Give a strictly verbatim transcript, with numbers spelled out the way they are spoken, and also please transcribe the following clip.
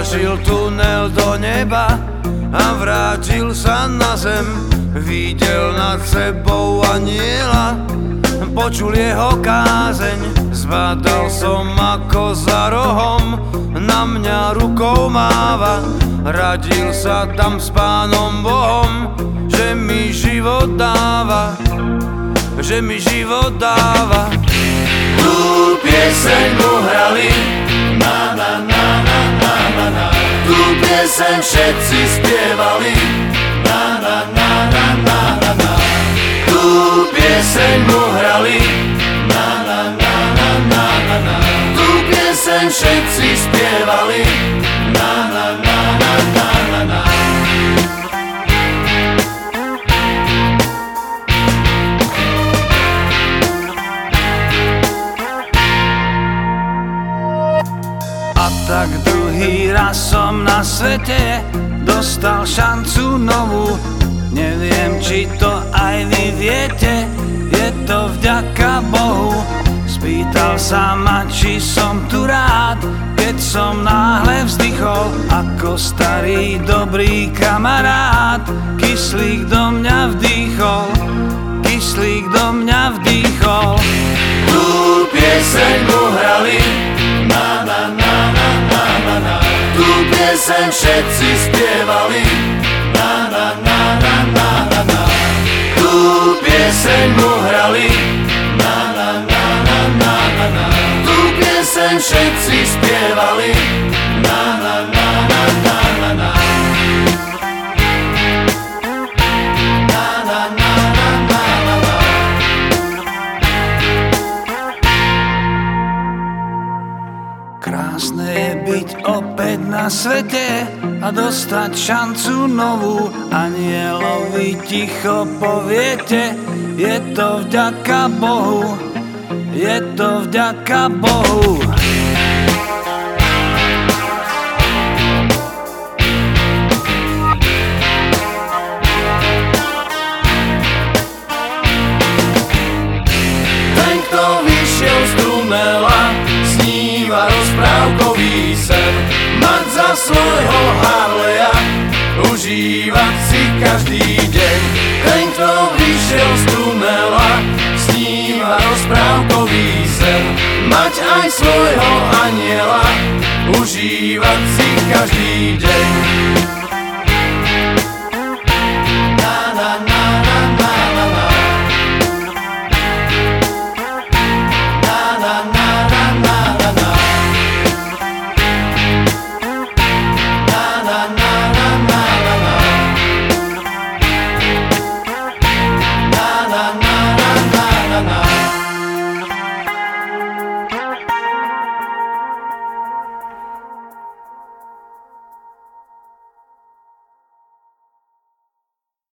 našiel tunel do neba a vrátil sa na zem. Videl nad sebou aniela, počul jeho kázeň. Zbadal som, ako za rohom na mňa rukou máva. Radil sa tam s Pánom Bohom, že mi život dáva, že mi život dáva. Tu pieseň mu hrali, na na na na na na na. Tu pieseň všetci spievali, na na na na na na na. Tu pieseň mu hrali, na na na na na na na. Tu pieseň všetci spievali, na na na na na na na. A tak druhý raz som na svete dostal šancu novú. Neviem, či to aj vy viete, je to vďaka Bohu. Spýtal sa ma, či som tu rád, keď som náhle vzdychol. Ako starý dobrý kamarát, kyslík do mňa vdýchol, kyslík do mňa vdýchol. Tu pieseň mu hrali, na na na na na na na. Tu pieseň všetci spievali, na na na na na na na. Tu pieseň mu hrali, na na na na na na na. Tu pieseň všetci spievali, na na na na na na na. Krásne je byť opäť na svete a dostať šancu novú. Anielovi ticho poviete, je to vďaka Bohu, je to vďaka Bohu. Ten, kto vyšiel z tunela, sníva rozprávkový sen. Mať za svojho Harleja, užívať si každý deň. Ten, kto vyšiel z tunela, sníva rozprávkový sen. Mať aj svojho aniela, užívať si každý deň.